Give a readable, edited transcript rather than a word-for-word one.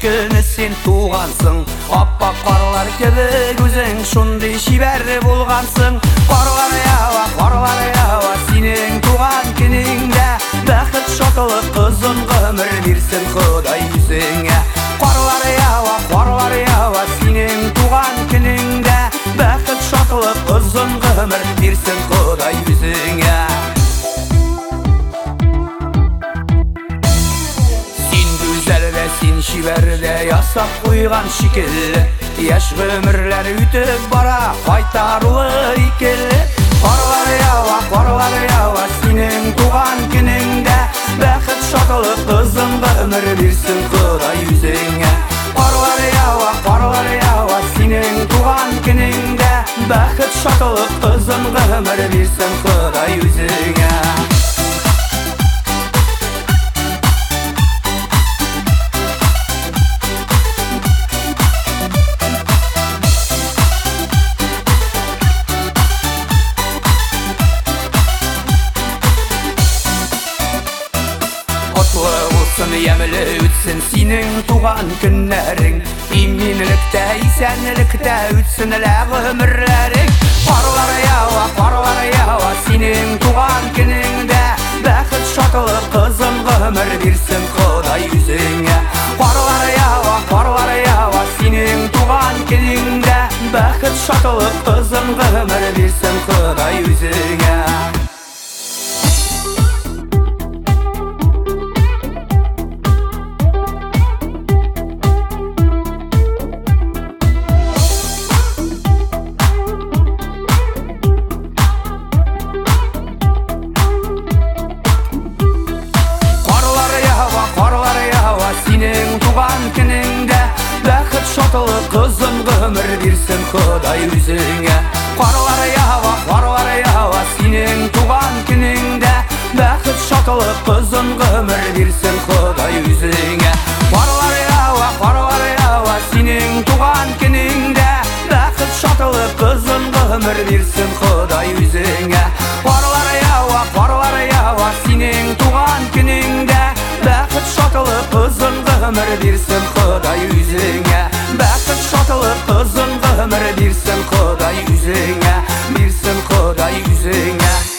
өйткені сен туғансың. Аппақ қарлар кебек өзің шундай шебер болғансың. Қарлар ява, сенің туған күніңде бақыт шатылып қызын ғұмыр берсін Құдай өзіңе. Қарлар ява, сенің туған күніңде бақыт шатылып қызын ғұмыр берсін Құдай өзіңе. Сен шибәрде ясап қойған шикелі, яш ғөмірлер үтіп бара қайтарлы икелі. Қарлар ява, сенің туған күніңде бақыт шатылып қызын ғұмыр берсін Құдай өзіңе. Қарлар ява, сенің туған күніңде бақыт шатылып қызын ғұмыр берсін Құдай өзіңе. Емілі өтсін сенің туған күнлерің, именілікте, исәнілікте өтсін әлі ғұмырлерің. Қарлар ява, сенің туған күніңде бақыт шатылып қызын ғұмыр берсін Құдай өзіңе. Қарлар ява, сенің туған күніңде бақыт шатылып қызын ғұмыр берсін Құдай өзіңе. Сенің туған күніңде бақыт шатылып қызын ғұмыр берсін Құдай өзіңе. Қарлар ява, сенің туған күніңде бақыт шатылып қызын ғұмыр берсін Құдай өзіңе. Қарлар ява, сенің туған күніңде бақыт шатылып қызын ғұмыр берсін Құдай өзіңе. Қарлар ява, сенің туған күніңде бақыт шатылып қызын ғұмыр берсін Құдай өзіңе. Бақыт шатылып қызын ғұмыр берсін Құдай өзіңе, берсін Құдай өзіңе.